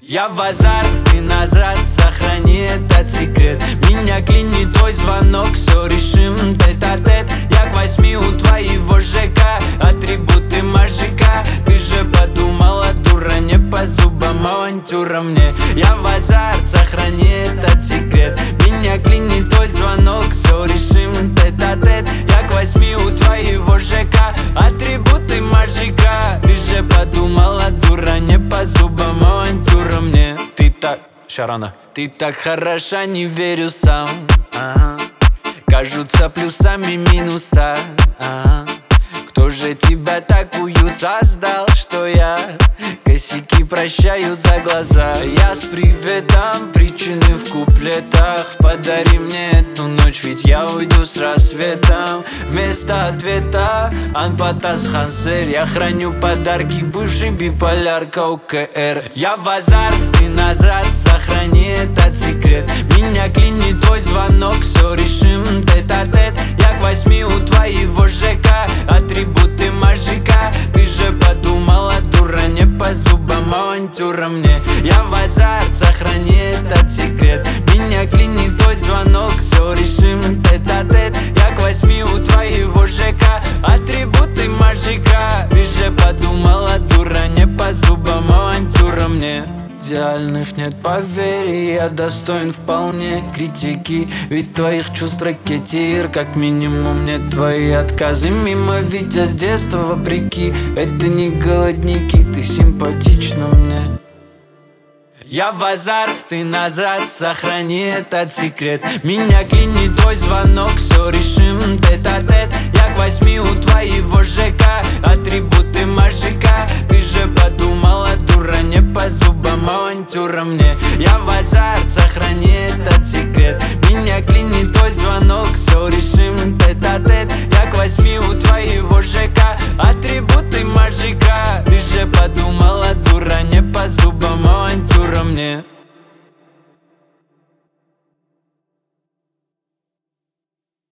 Я в азарт, ты назад, сохрани этот секрет. Меня клинит твой звонок, все решим тет-а-тет. Я к 8 у твоего ЖК, атрибуты мажика. Ты же подумала, дура, не по зубам авантюра мне. Я в азарт, сохрани этот секрет. Меня клинит твой звонок, все решим тет-а-тет. Я к 8 у твоего ЖК, атрибуты мажика. Ты же подумала, дура, не по зубам авантюра мне. Ты так, Шарана, ты так хороша, не верю сам. Кажутся плюсами минуса. Кто же тебя такую создал, что я косяки прощаю за глаза? Я с приветом, причины в куплетах. Подари мне эту ночь, ведь я уйду с рассветом. Вместо ответа Анпатас Хансер. Я храню подарки, бывший биполярка УКР. Я в азарт, ты назад, сохрани этот секрет. Меня клинит твой звонок, все решим тет-а-тет. Я к 8 у твоего ЖК, атрибуты мажика. Ты же подумала, дура, не по зубам авантюра мне. Я в азарт, сохрани этот секрет. Меня клинит твой звонок, все решим тет-а-тет. Я к 8 у твоего ЖК, атрибуты мажика. Ты же подумала, дура, не по зубам авантюра мне. Идеальных нет, поверь, я достоин вполне критики. Ведь твоих чувств ракетир, как минимум нет твои отказы мимо. Витя с детства вопреки, это не голодники, ты симпатична мне. Я в азарт, ты назад, сохрани этот секрет. Меня клинит твой звонок, все решим тет-а-тет. Я к 8 у твоего ЖК, атрибуты мажика. Ты же подумала, дура, не по зубам авантюра мне. Я в азарт, сохрани этот секрет. Меня клинит твой звонок, все решим